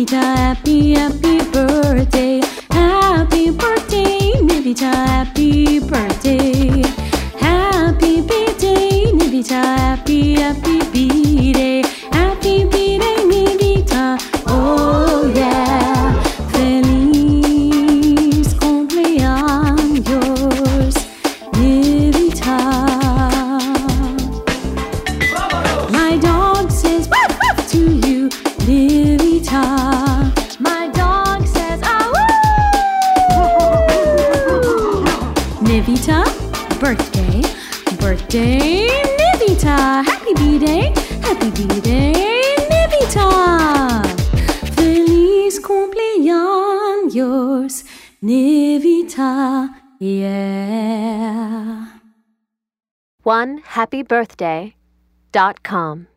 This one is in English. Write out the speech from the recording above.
Nivita, happy, happy birthday. Happy birthday, Nivita, happy birthday. Happy birthday, Nivita, happy, happy birthday. Happy birthday, Nivita, oh yeah. Feliz cumpleaños, Nivita. My dog says woof woof to you, Nivita. My dog says ah woo. Nivita, birthday, birthday, Nivita. Happy B-Day, Nivita. Feliz cumpleaños, Nivita, yeah. OneHappyBirthday.com